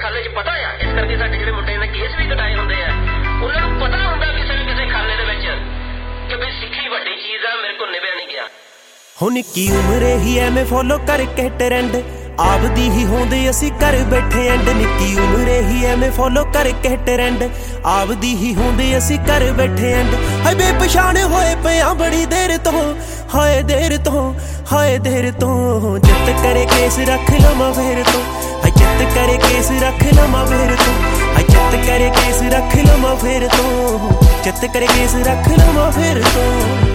खाले च पता आ, इस करके साडे जिहड़े मुंडे ने केस भी कटाए हुंदे आ, उन्हां नूं पता हुंदा किसे न किसे खाले दे विच कि बई सिੱਖੀ ਵੱਡੀ चीज़ आ, मेरे को निभया नहीं गया। हो निक्की उम्रे ही एवें फॉलो करके ट्रेंड आपदी ही होंदे असी घर बैठे एंड। निक्की उम्रे ही एवें फॉलो करके ट्रेंड आपदी ही होंदे असी घर बैठे एंड। हाय बेपछाण होए पिया बड़ी देर तो, हाय देर तो, हाय देर तो। चित करे केस रख लवां फेर तो, हाय चित करे केस रख लवां फेर तो, हाय चित करे केस रख लवां फेर तो, चित करे केस रख लवां फेर तो।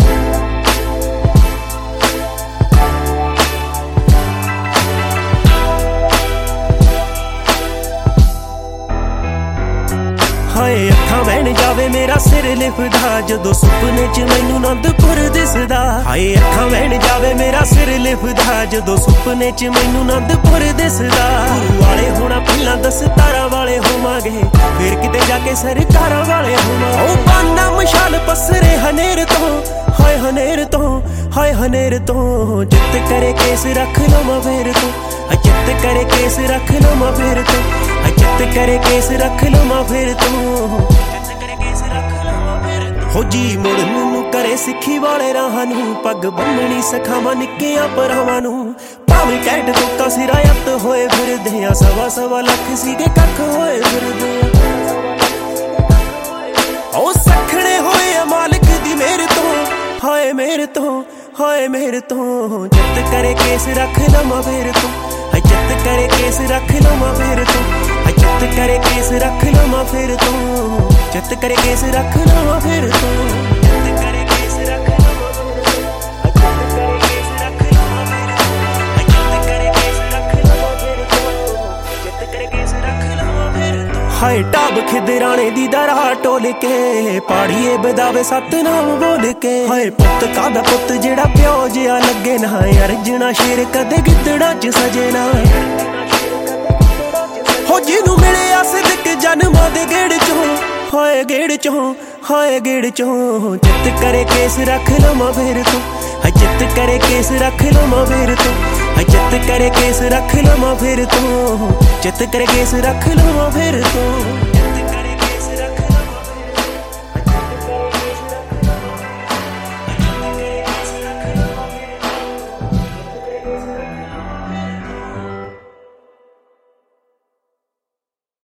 हाए अखां बहन जावे मेरा सिर लिफदा जदों सुपने च मैनू आनंदपुर दिसदा। हाए अखां बहन जावे मेरा सिर लिफदा जदों सुपने च मैनू आनंदपुर दिसदा। गुरु वाले होना पहलां दस्तारां वाले होवांगे, फिर किते जाके सरकारां वाले होवांगे। ओ बाना मशाल पसरे हनेर तो, हाय हनेर तो, हाय हनेर तो। चित करे केस रख लवां फेर तो, चित करे केस रख लवां फेर तो, चित करे केस रख लवां फेर तो, चित करे केस रख लवां फेर तो। हो जी मुड़न नूं करे सिੱਖੀ वाले राहां नूं, पग बन्नणी सिखावां निक्कियां भरावां नूं। भावें कैट टोका सिरायत होए फिरदे आ, सवा सवा लख सीगे कख होए फिरदे आ। ओ सखणे होए मालिक दी मेहर तो, हाय मेहर तो, हाय मेहर तो। चित करे केस रख लवां फेर तो, चित करे केस रख लवां फेर तो, चित करे केस रख लवां फेर तो, चित करे केस रख लवां फेर तो, चित करे केस रख लवां फेर तो, चित करे केस रख लवां फेर तो, चित करे केस रख लवां फेर तो, चित करे केस रख लवां फेर तो। हाय टाब खिदराणे दी दरा टोल के, पाड़िए बदावे सतनाम बोल के। हाय पुत कादा पुत जेड़ा प्यो जिहा लगे ना, अर्जना शेर कदे गिद्दड़ा च सजे ना। हो जिनू मिले सिदक जन्मां दे गेड़ चों, हाय गेड़ चों, हाय गेड़ चों। चित करे केस रख लवां फेर तो, चित करे केस रख लवां फेर तो, चित करे केस रख लवां फेर तो, चित करे केस रख लवां फेर तो।